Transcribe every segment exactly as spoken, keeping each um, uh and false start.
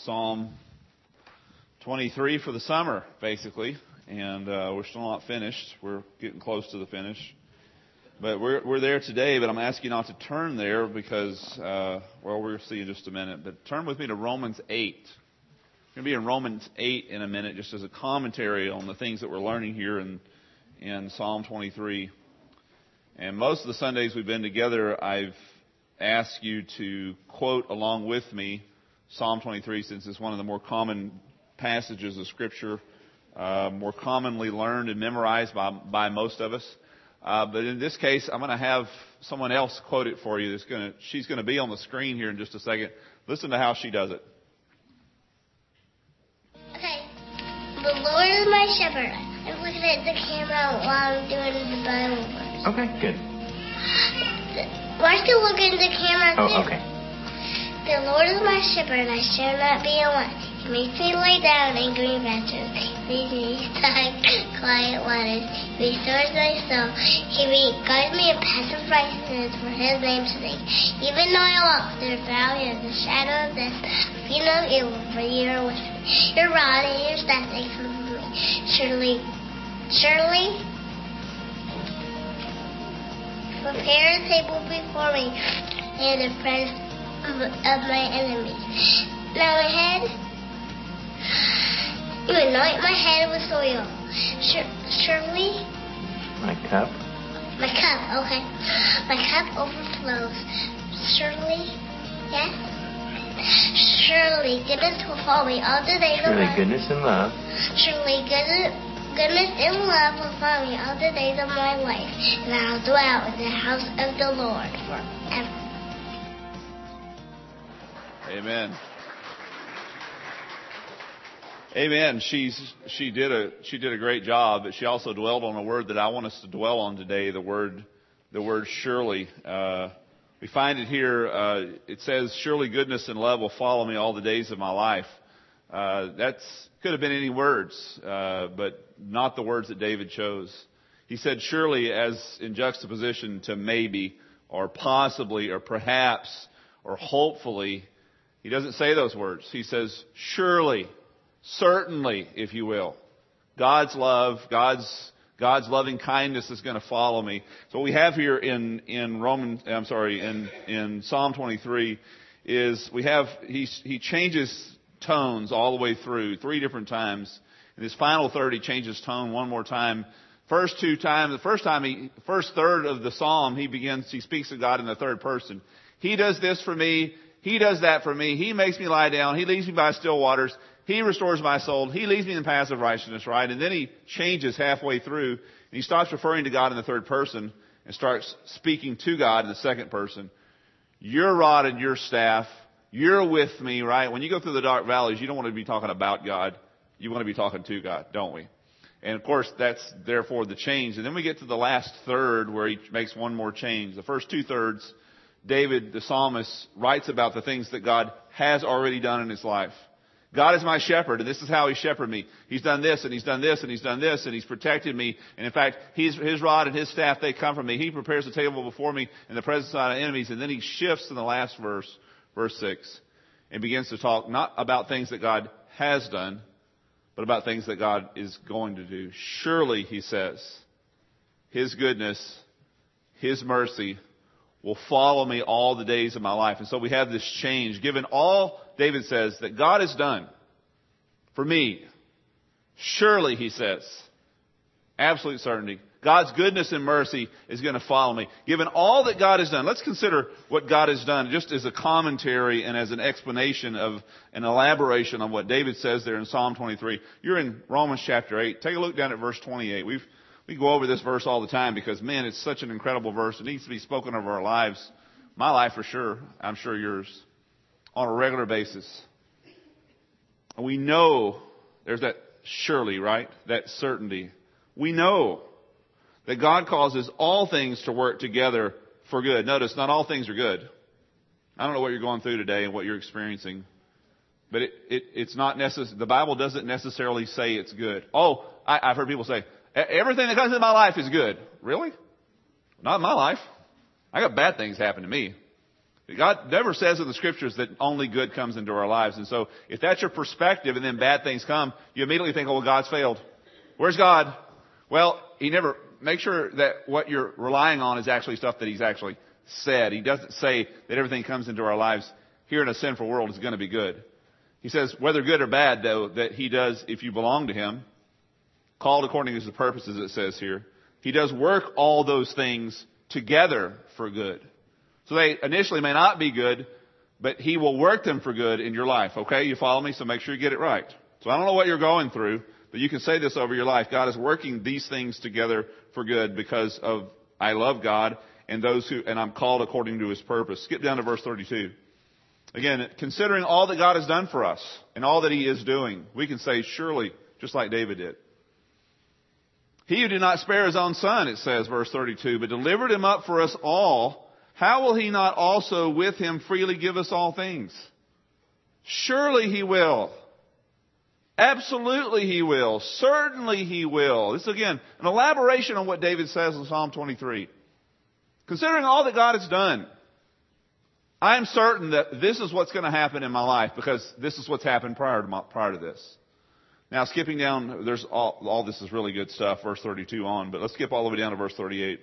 Psalm twenty-three for the summer, basically. And uh, we're still not finished. We're getting close to the finish. But we're we're there today, but I'm asking you not to turn there because, uh, well, we'll see in just a minute. But turn with me to Romans eight. We're going to be in Romans eight in a minute, just as a commentary on the things that we're learning here in, in Psalm twenty-three. And most of the Sundays we've been together, I've asked you to quote along with me Psalm twenty-three, since it's one of the more common passages of Scripture, uh, more commonly learned and memorized by, by most of us. Uh, but in this case, I'm going to have someone else quote it for you. That's going to, she's going to be on the screen here in just a second. Listen to how she does it. Okay. The Lord is my shepherd. I'm looking at the camera while I'm doing the Bible verse. Okay, good. Why still looking at the camera too? Oh, okay. The Lord is my shepherd, I shall not be alone. He makes me lay down in green pastures. He leads me beside quiet waters. He restores my soul. He guides me in paths of righteousness for His name's sake. Even though I walk through the valley of the shadow of death, I fear no evil, for You are with me. Your rod and Your staff, they comfort me. Surely, surely, prepare a table before me in the presence of, of my enemies. Now my head, You anoint my head with oil. Sur- surely, My cup. my cup, okay. My cup overflows. Surely, yes. Surely, goodness will follow me all the days of Surely my goodness and love. Surely, goodness, goodness and love will follow me all the days of my life, and I'll dwell in the house of the Lord forever. Amen. Amen. She's she did a she did a great job, but she also dwelled on a word that I want us to dwell on today. The word the word surely. Uh, we find it here. Uh, it says, "Surely goodness and love will follow me all the days of my life." Uh, that's could have been any words, uh, but not the words that David chose. He said surely as in juxtaposition to maybe or possibly or perhaps or hopefully. He doesn't say those words. He says surely, certainly, if you will. God's love, God's God's loving kindness is going to follow me. So what we have here in in Roman, I'm sorry, in in Psalm twenty-three is we have he he changes tones all the way through three different times. In his final third, he changes tone one more time. First two times, the first time he, first third of the psalm, he begins, he speaks to God in the third person. He does this for me. He does that for me. He makes me lie down. He leads me by still waters. He restores my soul. He leads me in the paths of righteousness, right? And then he changes halfway through, and he stops referring to God in the third person and starts speaking to God in the second person. Your rod and your staff, you're with me, right? When you go through the dark valleys, you don't want to be talking about God. You want to be talking to God, don't we? And of course, that's therefore the change. And then we get to the last third where he makes one more change. The first two thirds, David, the psalmist, writes about the things that God has already done in his life. God is my shepherd, and this is how He shepherded me. He's done this, and He's done this, and He's done this, and He's protected me. And in fact, His, His rod and His staff, they comfort me. He prepares a table before me in the presence of my enemies. And then he shifts in the last verse, verse six, and begins to talk not about things that God has done, but about things that God is going to do. Surely, he says, His goodness, His mercy will follow me all the days of my life. And so we have this change. Given all, David says, that God has done for me, surely, he says, absolute certainty, God's goodness and mercy is going to follow me. Given all that God has done, let's consider what God has done just as a commentary and as an explanation of an elaboration on what David says there in Psalm twenty-three. You're in Romans chapter eight. Take a look down at verse twenty-eight. We've We go over this verse all the time because, man, it's such an incredible verse. It needs to be spoken over our lives. My life for sure. I'm sure yours. On a regular basis. And we know there's that surely, right? That certainty. We know that God causes all things to work together for good. Notice, not all things are good. I don't know what you're going through today and what you're experiencing. But it, it, it's not necessary. The Bible doesn't necessarily say it's good. Oh, I, I've heard people say, everything that comes into my life is good. Really? Not in my life. I got bad things happen to me. God never says in the scriptures that only good comes into our lives. And so if that's your perspective and then bad things come, you immediately think, oh, well, God's failed. Where's God? Well, he never, make sure that what you're relying on is actually stuff that he's actually said. He doesn't say that everything comes into our lives here in a sinful world is going to be good. He says, whether good or bad, though, that he does, if you belong to him, called according to his purposes, it says here, he does work all those things together for good. So they initially may not be good, but he will work them for good in your life. Okay, you follow me? So make sure you get it right. So I don't know what you're going through, but you can say this over your life. God is working these things together for good because of I love God and those who, and I'm called according to his purpose. Skip down to verse thirty-two. Again, considering all that God has done for us and all that he is doing, we can say surely, just like David did. He who did not spare his own son, it says, verse thirty-two, but delivered him up for us all, how will he not also with him freely give us all things? Surely he will. Absolutely he will. Certainly he will. This is again an elaboration on what David says in Psalm twenty-three. Considering all that God has done, I am certain that this is what's going to happen in my life because this is what's happened prior to my, prior to this. Now skipping down, there's all, all this is really good stuff, verse thirty-two on, but let's skip all the way down to verse thirty-eight.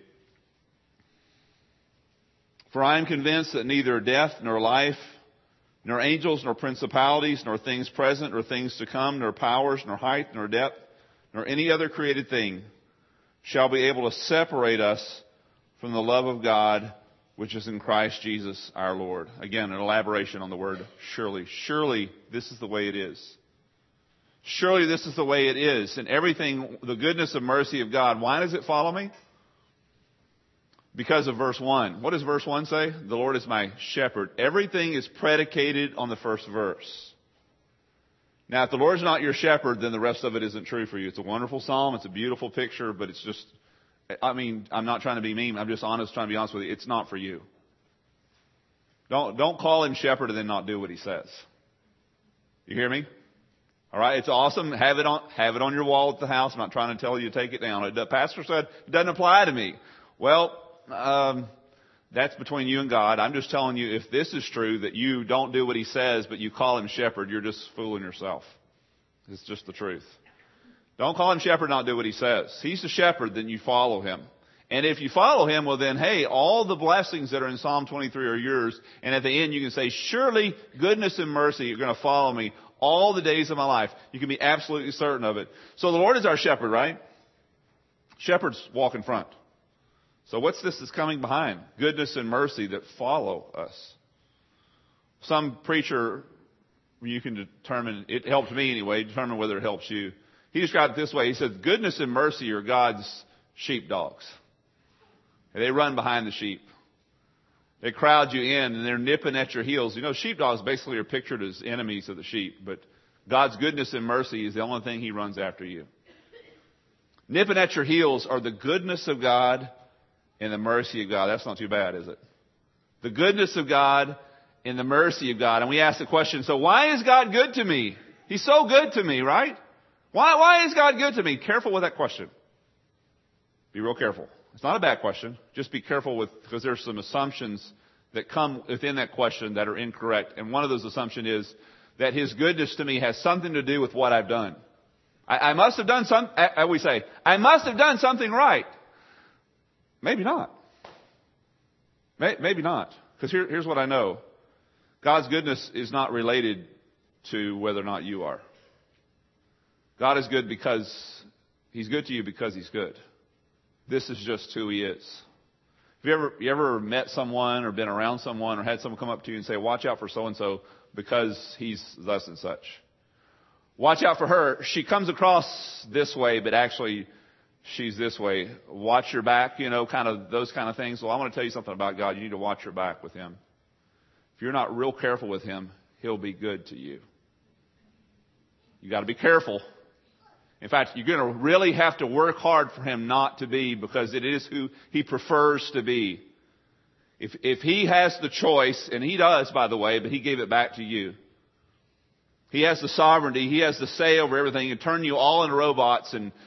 For I am convinced that neither death nor life, nor angels, nor principalities, nor things present, nor things to come, nor powers, nor height, nor depth, nor any other created thing shall be able to separate us from the love of God, which is in Christ Jesus our Lord. Again, an elaboration on the word surely. Surely this is the way it is. Surely this is the way it is. And everything, the goodness and mercy of God. Why does it follow me? Because of verse one. What does verse one say? The Lord is my shepherd. Everything is predicated on the first verse. Now, if the Lord's not your shepherd, then the rest of it isn't true for you. It's a wonderful psalm. It's a beautiful picture, but it's just, I mean, I'm not trying to be mean. I'm just honest, trying to be honest with you. It's not for you. Don't, don't call him shepherd and then not do what he says. You hear me? All right. It's awesome. Have it on, have it on your wall at the house. I'm not trying to tell you to take it down. The pastor said it doesn't apply to me. Well, Um, that's between you and God. I'm just telling you, if this is true, that you don't do what he says, but you call him shepherd, you're just fooling yourself. It's just the truth. Don't call him shepherd, not do what he says. He's the shepherd, then you follow him. And if you follow him, well then, hey, all the blessings that are in Psalm twenty-three are yours. And at the end, you can say, surely goodness and mercy are going to follow me all the days of my life. You can be absolutely certain of it. So the Lord is our shepherd, right? Shepherds walk in front. So what's this that's coming behind? Goodness and mercy that follow us. Some preacher, you can determine, it helped me anyway, determine whether it helps you. He described it this way. He said, goodness and mercy are God's sheepdogs. And they run behind the sheep. They crowd you in and they're nipping at your heels. You know, sheepdogs basically are pictured as enemies of the sheep, but God's goodness and mercy is the only thing he runs after you. Nipping at your heels are the goodness of God and the mercy of God. That's not too bad, is it? The goodness of God and the mercy of God. And we ask the question, so why is God good to me? He's so good to me, right? Why, why is God good to me? Careful with that question. Be real careful. It's not a bad question. Just be careful with, because there's some assumptions that come within that question that are incorrect. And one of those assumptions is that his goodness to me has something to do with what I've done. I, I must have done some, I, we say, I must have done something right. Maybe not. Maybe not. Because here, here's what I know. God's goodness is not related to whether or not you are. God is good because he's good to you because he's good. This is just who he is. Have you ever, you ever met someone or been around someone or had someone come up to you and say, watch out for so-and-so because he's thus and such? Watch out for her. She comes across this way, but actually she's this way. Watch your back, you know, kind of those kind of things. Well, I want to tell you something about God. You need to watch your back with him. If you're not real careful with him, he'll be good to you. You got to be careful. In fact, you're going to really have to work hard for him not to be, because it is who he prefers to be. If, if he has the choice, and he does, by the way, but he gave it back to you. He has the sovereignty. He has the say over everything. He can turn you all into robots and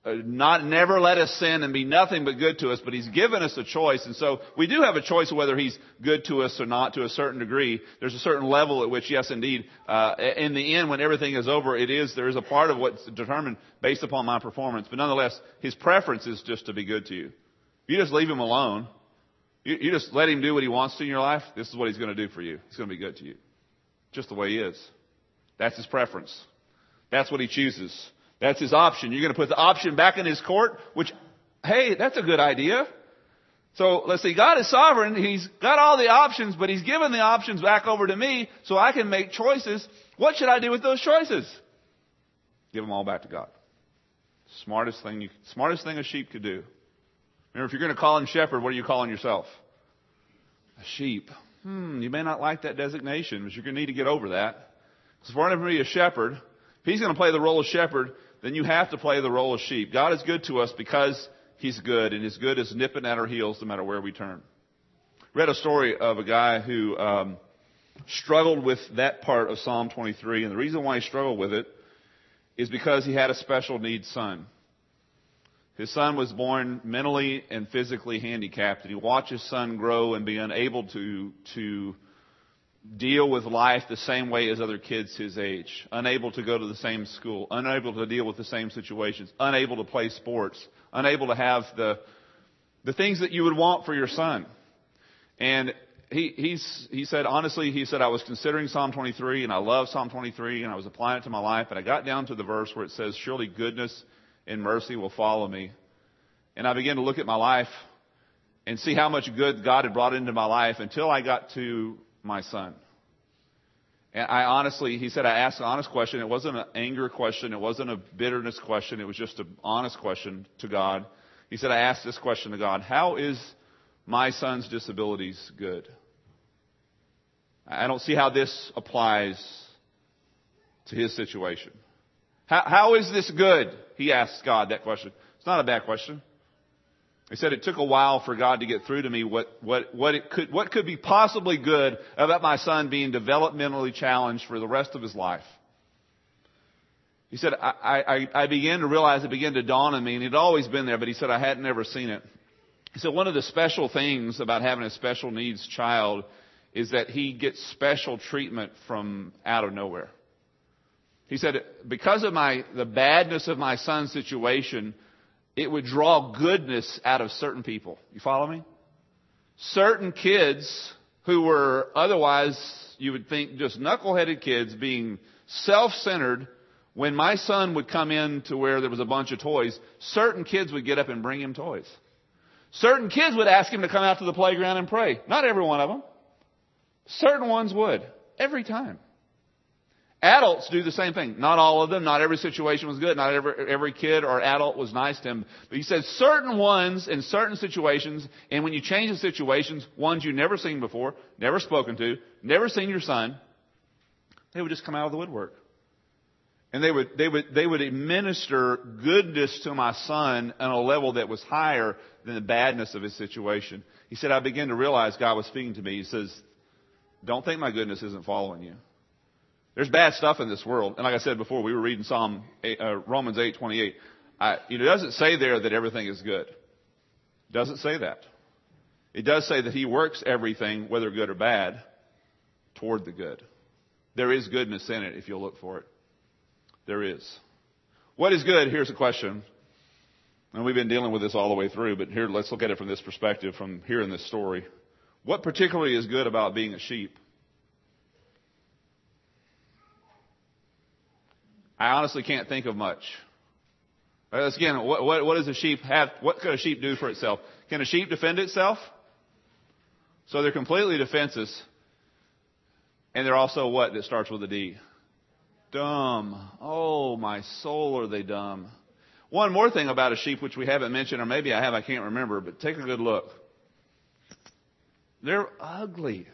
not never let us sin and be nothing but good to us, but He's given us a choice. And so we do have a choice of whether He's good to us or not to a certain degree. There's a certain level at which, yes, indeed, uh, in the end, when everything is over, it is, there is a part of what's determined based upon my performance. But nonetheless, His preference is just to be good to you. You just leave Him alone. You, you just let Him do what He wants to in your life. This is what He's going to do for you. He's going to be good to you. Just the way He is. That's His preference. That's what He chooses. That's His option. You're going to put the option back in His court, which, hey, that's a good idea. So let's see, God is sovereign. He's got all the options, but He's given the options back over to me so I can make choices. What should I do with those choices? Give them all back to God. Smartest thing, you, smartest thing a sheep could do. Remember, if you're going to call Him shepherd, what are you calling yourself? A sheep. Hmm, you may not like that designation, but you're going to need to get over that. Because for him to be a shepherd, if He's going to play the role of shepherd, then you have to play the role of sheep. God is good to us because He's good, and His good is nipping at our heels no matter where we turn. Read a story of a guy who um, struggled with that part of Psalm twenty-three, and the reason why he struggled with it is because he had a special needs son. His son was born mentally and physically handicapped, and he watched his son grow and be unable to to deal with life the same way as other kids his age, unable to go to the same school, unable to deal with the same situations, unable to play sports, unable to have the the things that you would want for your son. And he he's he said, honestly, he said, I was considering Psalm twenty-three, and I love Psalm twenty-three, and I was applying it to my life, and I got down to the verse where it says, surely goodness and mercy will follow me. And I began to look at my life and see how much good God had brought into my life until I got to my son. And I honestly, he said, I asked an honest question. It wasn't an anger question. It wasn't a bitterness question. It was just an honest question to God. He said, I asked this question to God: how is my son's disabilities good? I don't see how this applies to his situation. How, how is this good? He asked God that question. It's not a bad question. He said it took a while for God to get through to me what, what, what it could, what could be possibly good about my son being developmentally challenged for the rest of his life. He said, I, I, I began to realize, it began to dawn on me, and it had always been there, but he said I hadn't ever seen it. He said one of the special things about having a special needs child is that he gets special treatment from out of nowhere. He said, because of my the badness of my son's situation, it would draw goodness out of certain people. You follow me? Certain kids who were otherwise, you would think, just knuckleheaded kids being self-centered. When my son would come in to where there was a bunch of toys, certain kids would get up and bring him toys. Certain kids would ask him to come out to the playground and pray. Not every one of them. Certain ones would. Every time. Adults do the same thing. Not all of them. Not every situation was good. Not every, every kid or adult was nice to him. But he said certain ones in certain situations, and when you change the situations, ones you've never seen before, never spoken to, never seen your son, they would just come out of the woodwork. And they would, they would, they would administer goodness to my son on a level that was higher than the badness of his situation. He said, I began to realize God was speaking to me. He says, don't think my goodness isn't following you. There's bad stuff in this world. And like I said before, we were reading Psalm, uh, Romans eight twenty-eight. I, you know, it doesn't say there that everything is good. It doesn't say that. It does say that He works everything, whether good or bad, toward the good. There is goodness in it if you'll look for it. There is. What is good? Here's a question. And we've been dealing with this all the way through, but here, let's look at it from this perspective, from here in this story. What particularly is good about being a sheep? I honestly can't think of much. Again, what, what, what does a sheep have? What could a sheep do for itself? Can a sheep defend itself? So they're completely defenseless. And they're also what that starts with a D? Dumb. Oh, my soul, are they dumb. One more thing about a sheep, which we haven't mentioned, or maybe I have, I can't remember, but take a good look. They're ugly.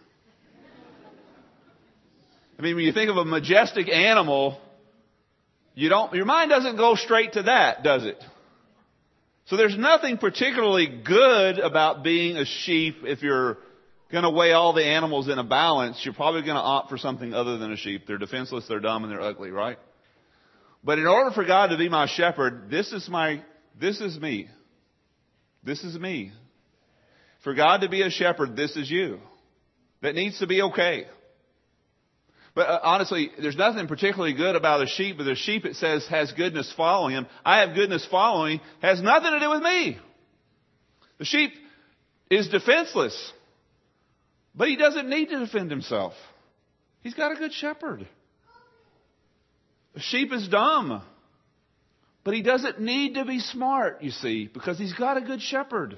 I mean, when you think of a majestic animal, you don't, your mind doesn't go straight to that, does it? So there's nothing particularly good about being a sheep. If you're going to weigh all the animals in a balance, you're probably going to opt for something other than a sheep. They're defenseless, they're dumb, and they're ugly, right? But in order for God to be my shepherd, this is my This is me. This is me. For God to be a shepherd, this is you. That needs to be okay. But uh, honestly, there's nothing particularly good about a sheep, but the sheep, it says, has goodness following him. I have goodness following, has nothing to do with me. The sheep is defenseless, but he doesn't need to defend himself. He's got a good shepherd. The sheep is dumb, but he doesn't need to be smart, you see, because he's got a good shepherd.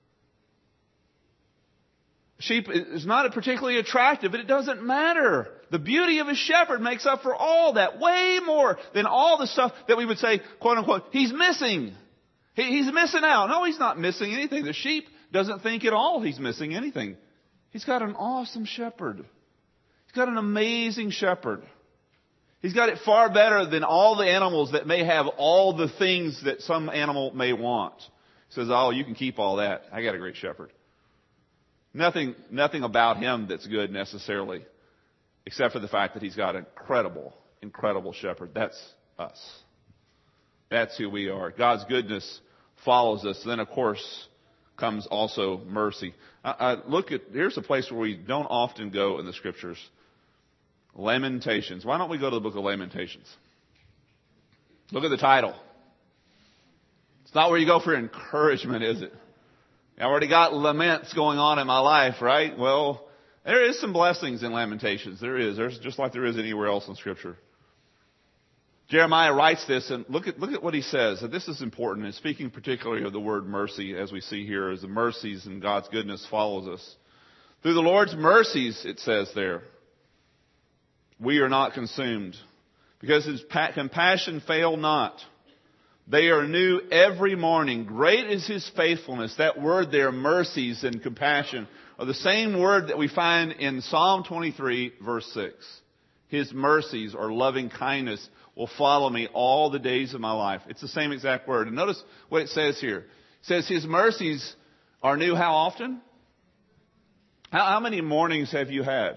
Sheep is not particularly attractive, but it doesn't matter. The beauty of a shepherd makes up for all that, way more than all the stuff that we would say, quote unquote, he's missing. He, he's missing out. No, he's not missing anything. The sheep doesn't think at all he's missing anything. He's got an awesome shepherd. He's got an amazing shepherd. He's got it far better than all the animals that may have all the things that some animal may want. He says, oh, you can keep all that. I got a great shepherd. Nothing, nothing about him that's good necessarily, except for the fact that he's got an incredible, incredible shepherd. That's us. That's who we are. God's goodness follows us. Then, of course, comes also mercy. I, I look at, here's a place where we don't often go in the Scriptures. Lamentations. Why don't we go to the book of Lamentations? Look at the title. It's not where you go for encouragement, is it? I already got laments going on in my life, right? Well, there is some blessings in Lamentations. There is. There's just like there is anywhere else in Scripture. Jeremiah writes this, and look at, look at what he says. And this is important, and speaking particularly of the word mercy, as we see here, as the mercies and God's goodness follows us. Through the Lord's mercies, it says there, we are not consumed, because his compassion fail not. They are new every morning. Great is his faithfulness. That word there, mercies and compassion, are the same word that we find in Psalm twenty-three, verse six. His mercies or loving kindness will follow me all the days of my life. It's the same exact word. And notice what it says here. It says his mercies are new how often? How, how many mornings have you had?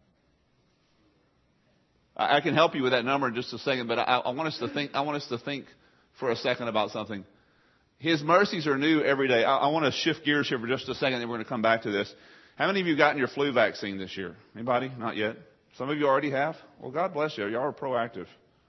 I, I can help you with that number in just a second, but I, I want us to think, I want us to think for a second about something. His mercies are new every day. I, I want to shift gears here for just a second, then we're going to come back to this. How many of you gotten your flu vaccine this year? Anybody? Not yet? Some of you already have? Well, God bless you. Y'all are proactive.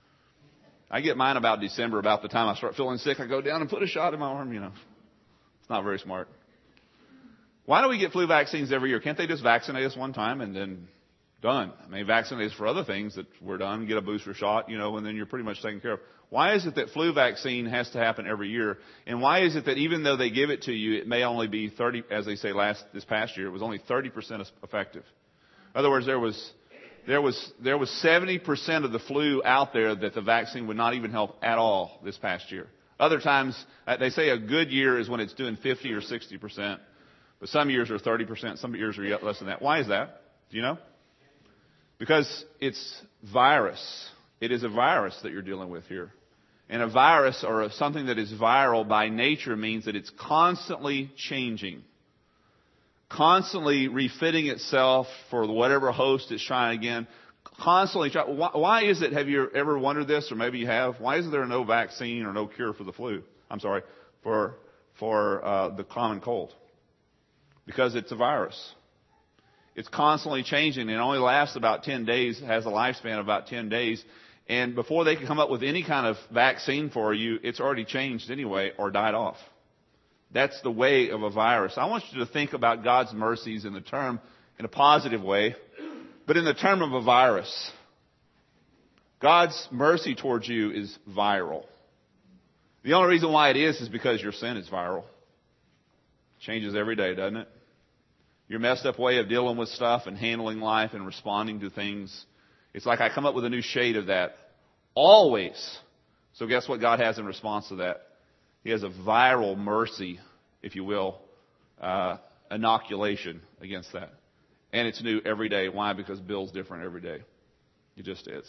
I get mine about December, about the time I start feeling sick. I go down and put a shot in my arm, you know. It's not very smart. Why do we get flu vaccines every year? Can't they just vaccinate us one time and then done? I mean, vaccinate us for other things that we're done, get a booster shot, you know, and then you're pretty much taken care of. Why is it that flu vaccine has to happen every year? And why is it that even though they give it to you, it may only be thirty, as they say last, this past year, it was only thirty percent effective? In other words, there was, there was, there was seventy percent of the flu out there that the vaccine would not even help at all this past year. Other times, they say a good year is when it's doing fifty or sixty percent. But some years are thirty percent, some years are yet less than that. Why is that? Do you know? Because it's virus. It is a virus that you're dealing with here. And a virus or something that is viral by nature means that it's constantly changing. Constantly refitting itself for whatever host it's trying again. Constantly trying. Why, why is it, have you ever wondered this, or maybe you have, why is there no vaccine or no cure for the flu? I'm sorry, for, for uh, the common cold? Because it's a virus. It's constantly changing. It only lasts about ten days, has a lifespan of about ten days. And before they can come up with any kind of vaccine for you, it's already changed anyway or died off. That's the way of a virus. I want you to think about God's mercies in the term, in a positive way, but in the term of a virus. God's mercy towards you is viral. The only reason why it is is because your sin is viral. It changes every day, doesn't it? Your messed up way of dealing with stuff and handling life and responding to things. It's like I come up with a new shade of that. Always. So guess what God has in response to that? He has a viral mercy, if you will, uh, inoculation against that. And it's new every day. Why? Because Bill's different every day. It just is.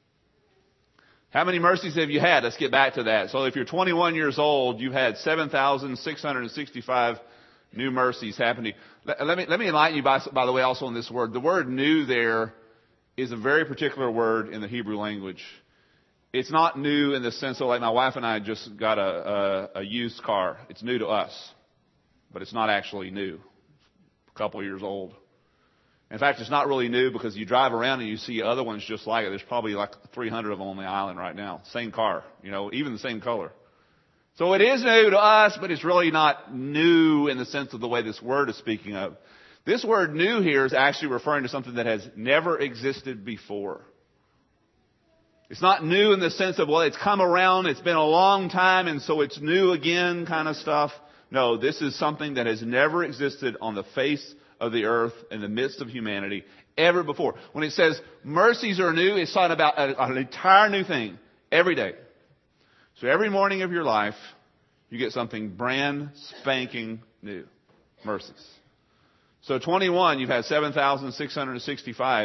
How many mercies have you had? Let's get back to that. So if you're twenty-one years old, you've had seven thousand six hundred sixty-five new mercies happen to you. Let, let me, let me enlighten you, by, by the way, also on this word. The word new there is a very particular word in the Hebrew language. it's not new in the sense of, like, my wife and I just got a, a, a used car. It's new to us, but it's not actually new. It's a couple of years old. In fact, it's not really new because you drive around and you see other ones just like it. There's probably like three hundred of them on the island right now. Same car, you know, even the same color. So it is new to us, but it's really not new in the sense of the way this word is speaking of. This word new here is actually referring to something that has never existed before. It's not new in the sense of, well, it's come around, it's been a long time, and so it's new again kind of stuff. No, this is something that has never existed on the face of the earth in the midst of humanity ever before. When it says mercies are new, it's talking about an entire new thing every day. So every morning of your life, you get something brand spanking new. Mercies. So twenty-one, you've had seven thousand six hundred sixty-five.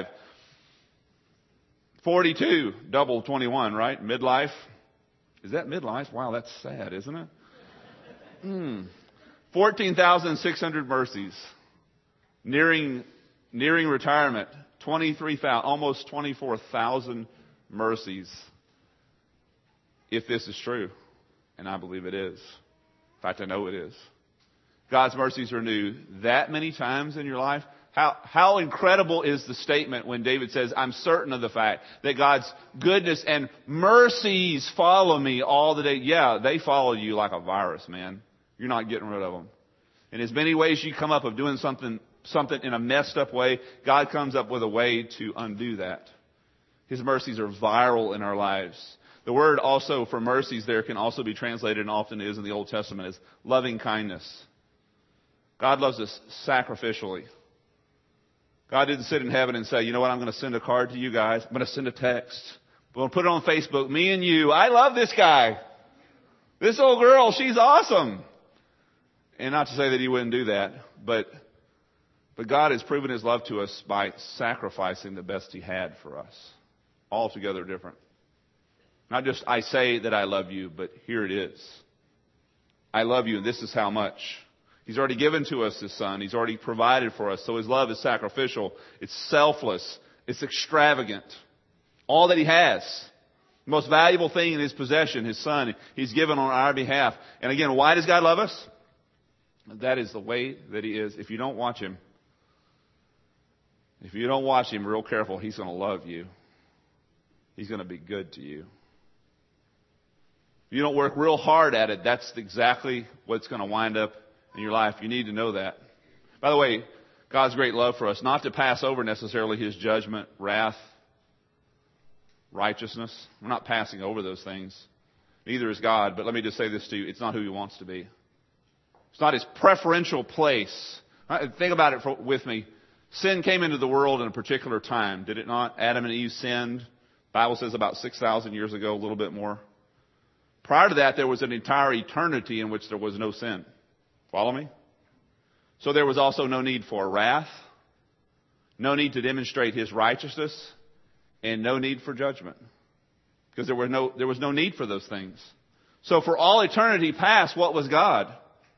forty-two, double twenty-one, right? Midlife. Is that midlife? Wow, that's sad, isn't it? Hmm. fourteen thousand six hundred mercies. Nearing, nearing retirement. twenty-three thousand, almost twenty-four thousand mercies. If this is true. And I believe it is. In fact, I know it is. God's mercies are new that many times in your life. How, how incredible is the statement when David says, I'm certain of the fact that God's goodness and mercies follow me all the day. Yeah, they follow you like a virus, man. You're not getting rid of them. In as many ways you come up of doing something, something in a messed up way, God comes up with a way to undo that. His mercies are viral in our lives. The word also for mercies there can also be translated, and often is in the Old Testament, as loving kindness. God loves us sacrificially. God didn't sit in heaven and say, you know what, I'm going to send a card to you guys. I'm going to send a text. I'm going to put it on Facebook. Me and you. I love this guy. This old girl, she's awesome. And not to say that he wouldn't do that, but but God has proven his love to us by sacrificing the best he had for us. Altogether different. Not just I say that I love you, but here it is. I love you, and this is how much. He's already given to us his son. He's already provided for us. So his love is sacrificial. It's selfless. It's extravagant. All that he has. The most valuable thing in his possession, his son, he's given on our behalf. And again, why does God love us? That is the way that he is. If you don't watch him, if you don't watch him real careful, he's going to love you. He's going to be good to you. If you don't work real hard at it, that's exactly what's going to wind up in your life. You need to know that. By the way, God's great love for us, not to pass over necessarily his judgment, wrath, righteousness. We're not passing over those things. Neither is God. But let me just say this to you. It's not who he wants to be. It's not his preferential place. Think about it for, with me. Sin came into the world in a particular time, did it not? Adam and Eve sinned. The Bible says about six thousand years ago, a little bit more. Prior to that, there was an entire eternity in which there was no sin. Follow me? So there was also no need for wrath, no need to demonstrate his righteousness, and no need for judgment. Because there were no, there was no need for those things. So for all eternity past, what was God?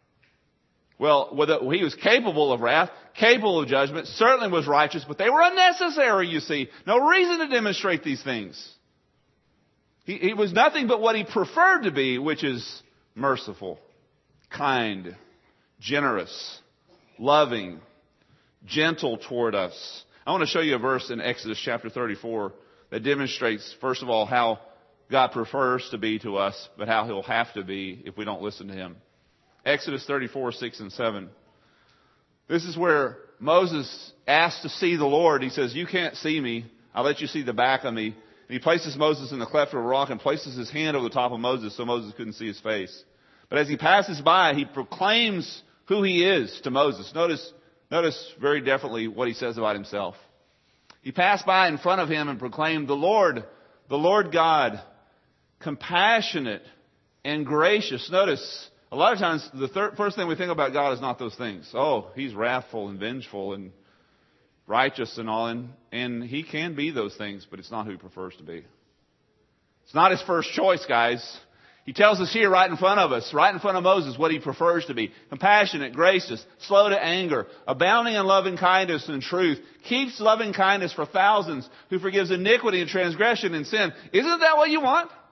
Well, whether he was capable of wrath, capable of judgment, certainly was righteous, but they were unnecessary, you see. No reason to demonstrate these things. He, he was nothing but what he preferred to be, which is merciful, kind, generous, loving, gentle toward us. I want to show you a verse in Exodus chapter thirty-four that demonstrates, first of all, how God prefers to be to us, but how he'll have to be if we don't listen to him. Exodus thirty-four, six and seven. This is where Moses asked to see the Lord. He says, you can't see me. I'll let you see the back of me. And he places Moses in the cleft of a rock and places his hand over the top of Moses so Moses couldn't see his face. But as he passes by, he proclaims who he is to Moses. Notice, notice very definitely what he says about himself. He passed by in front of him and proclaimed, the Lord, the Lord God, compassionate and gracious. Notice, a lot of times, the third, first thing we think about God is not those things. Oh, he's wrathful and vengeful and righteous and all. And, and he can be those things, but it's not who he prefers to be. It's not his first choice, guys. He tells us here right in front of us, right in front of Moses, what he prefers to be. Compassionate, gracious, slow to anger, abounding in loving kindness and truth, keeps loving kindness for thousands, who forgives iniquity and transgression and sin. Isn't that what you want?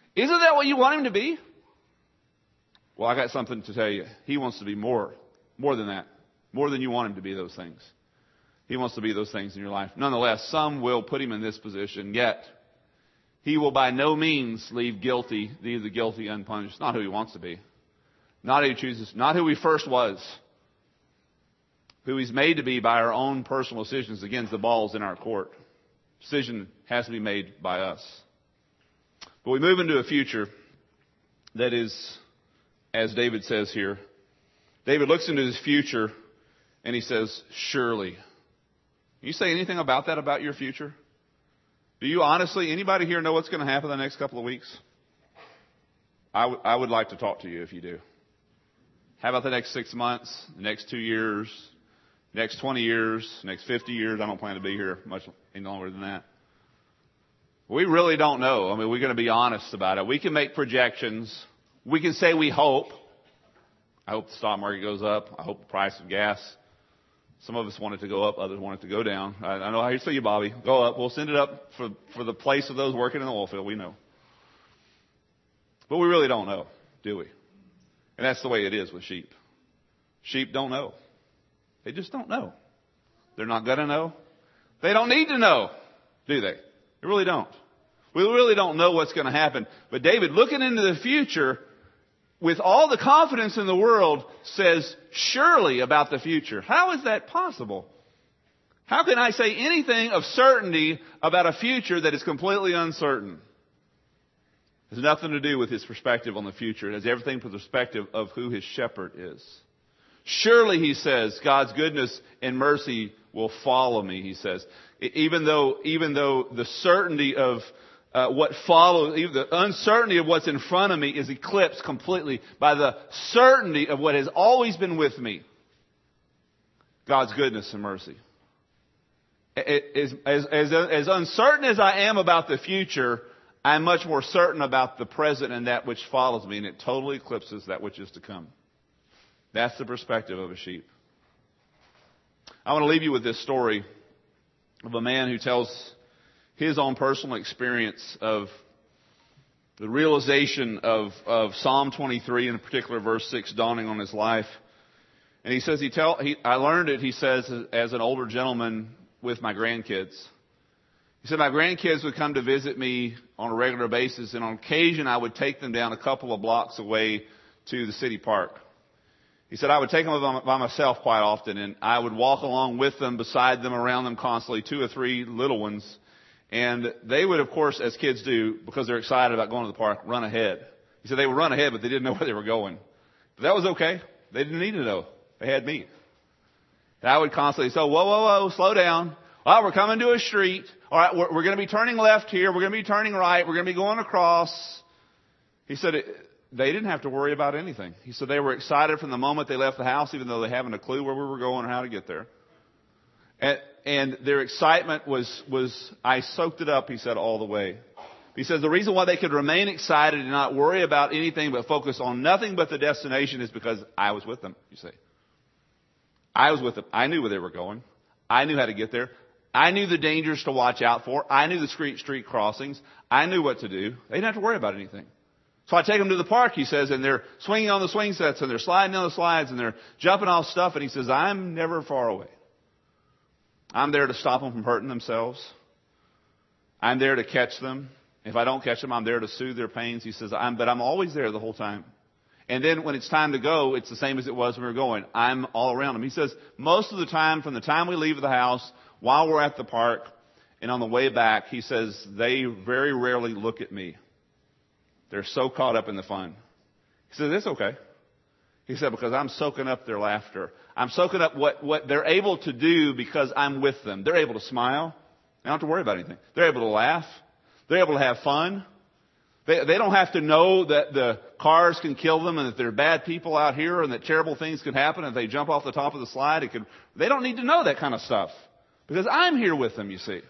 Isn't that what you want him to be? Well, I got something to tell you. He wants to be more, more than that. More than you want him to be those things. He wants to be those things in your life. Nonetheless, some will put him in this position, yet he will by no means leave guilty, leave the guilty unpunished. Not who he wants to be. Not who he chooses. Not who he first was. Who he's made to be by our own personal decisions. Again, the ball's in our court. Decision has to be made by us. But we move into a future that is, as David says here, David looks into his future and he says, surely. Can you say anything about that, about your future? Do you honestly, anybody here know what's going to happen in the next couple of weeks? I, w- I would like to talk to you if you do. How about the next six months, the next two years, next twenty years, next fifty years? I don't plan to be here much any longer than that. We really don't know. I mean, we're going to be honest about it. We can make projections. We can say we hope. I hope the stock market goes up. I hope the price of gas. Some of us want it to go up. Others want it to go down. I, I know how you see you, Bobby. Go up. We'll send it up for, for the place of those working in the oil field. We know. But we really don't know, do we? And that's the way it is with sheep. Sheep don't know. They just don't know. They're not going to know. They don't need to know, do they? They really don't. We really don't know what's going to happen. But David, looking into the future, with all the confidence in the world, says surely about the future. How is that possible? How can I say anything of certainty about a future that is completely uncertain? It has nothing to do with his perspective on the future. It has everything from the perspective of who his shepherd is. Surely, he says, God's goodness and mercy will follow me, he says. Even though, even though the certainty of Uh, what follows, even the uncertainty of what's in front of me is eclipsed completely by the certainty of what has always been with me. God's goodness and mercy. As, as, as, as uncertain as I am about the future, I'm much more certain about the present and that which follows me, and it totally eclipses that which is to come. That's the perspective of a sheep. I want to leave you with this story of a man who tells his own personal experience of the realization of, of Psalm twenty-three, in particular verse six, dawning on his life. And he says, he tell, he, I learned it, he says, as an older gentleman with my grandkids. He said, my grandkids would come to visit me on a regular basis, and on occasion I would take them down a couple of blocks away to the city park. He said, I would take them by myself quite often, and I would walk along with them, beside them, around them constantly, two or three little ones. And they would, of course, as kids do, because they're excited about going to the park, run ahead. He said they would run ahead, but they didn't know where they were going. But that was okay. They didn't need to know. They had me. And I would constantly say, whoa, whoa, whoa, slow down. All right, we're coming to a street. All right, we're, we're going to be turning left here. We're going to be turning right. We're going to be going across. He said it, they didn't have to worry about anything. He said they were excited from the moment they left the house, even though they haven't a clue where we were going or how to get there. And, and their excitement was, was, I soaked it up, he said, all the way. He says the reason why they could remain excited and not worry about anything but focus on nothing but the destination is because I was with them, you see. I was with them. I knew where they were going. I knew how to get there. I knew the dangers to watch out for. I knew the street, street crossings. I knew what to do. They didn't have to worry about anything. So I take them to the park, he says, and they're swinging on the swing sets and they're sliding down the slides and they're jumping off stuff. And he says, I'm never far away. I'm there to stop them from hurting themselves. I'm there to catch them. If I don't catch them, I'm there to soothe their pains. He says, I'm, but I'm always there the whole time. And then when it's time to go, it's the same as it was when we were going. I'm all around them. He says, most of the time, from the time we leave the house, while we're at the park, and on the way back, he says, they very rarely look at me. They're so caught up in the fun. He says, it's okay. He said, because I'm soaking up their laughter. I'm soaking up what, what they're able to do because I'm with them. They're able to smile. They don't have to worry about anything. They're able to laugh. They're able to have fun. They, they don't have to know that the cars can kill them and that there are bad people out here and that terrible things could happen if they jump off the top of the slide. It could, they don't need to know that kind of stuff because I'm here with them, you see.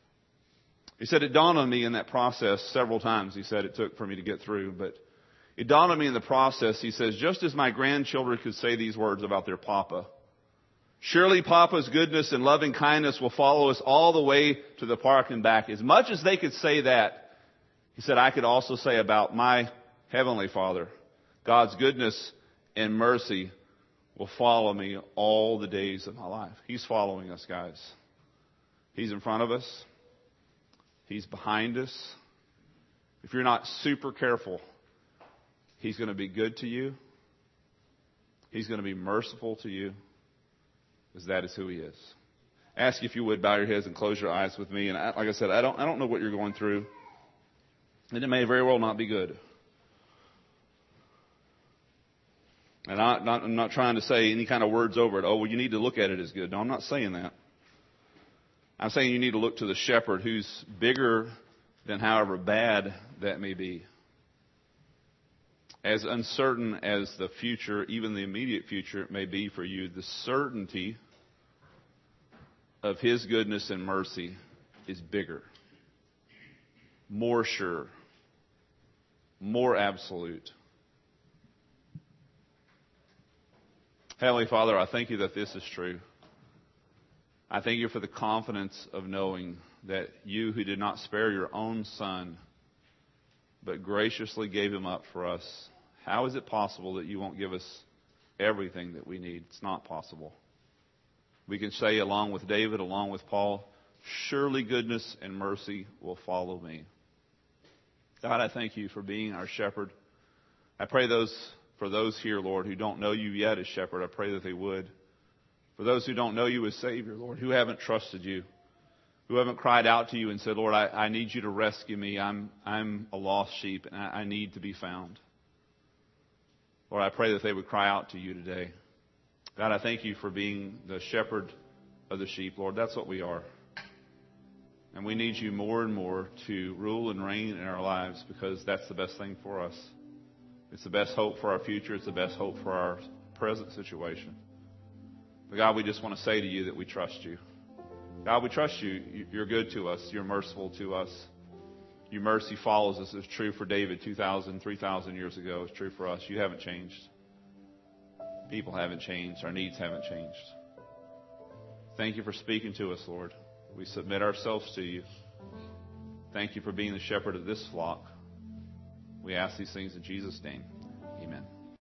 He said it dawned on me in that process several times. He said it took for me to get through, but it dawned on me in the process. He says, just as my grandchildren could say these words about their papa, surely Papa's goodness and loving kindness will follow us all the way to the park and back. As much as they could say that, He said, I could also say about my Heavenly Father, God's goodness and mercy will follow me all the days of my life. He's following us, guys. He's in front of us. He's behind us. If you're not super careful, He's going to be good to you. He's going to be merciful to you, because that is who He is. I ask you if you would bow your heads and close your eyes with me. And I, like I said, I don't, I don't know what you're going through, and it may very well not be good. And I, not, I'm not trying to say any kind of words over it. Oh, well, you need to look at it as good. No, I'm not saying that. I'm saying you need to look to the shepherd who's bigger than however bad that may be. As uncertain as the future, even the immediate future, may be for you, the certainty of His goodness and mercy is bigger, more sure, more absolute. Heavenly Father, I thank You that this is true. I thank You for the confidence of knowing that You, who did not spare Your own Son, but graciously gave Him up for us. How is it possible that You won't give us everything that we need? It's not possible. We can say, along with David, along with Paul, surely goodness and mercy will follow me. God, I thank You for being our shepherd. I pray those for those here, Lord, who don't know You yet as shepherd, I pray that they would. For those who don't know You as Savior, Lord, who haven't trusted You, who haven't cried out to You and said, Lord, I, I need You to rescue me. I'm, I'm a lost sheep, and I, I need to be found. Lord, I pray that they would cry out to You today. God, I thank You for being the shepherd of the sheep. Lord, that's what we are. And we need You more and more to rule and reign in our lives, because that's the best thing for us. It's the best hope for our future. It's the best hope for our present situation. But God, we just want to say to You that we trust You. God, we trust You. You're good to us. You're merciful to us. Your mercy follows us. It's true for David two thousand, three thousand years ago. It's true for us. You haven't changed. People haven't changed. Our needs haven't changed. Thank You for speaking to us, Lord. We submit ourselves to You. Thank You for being the shepherd of this flock. We ask these things in Jesus' name.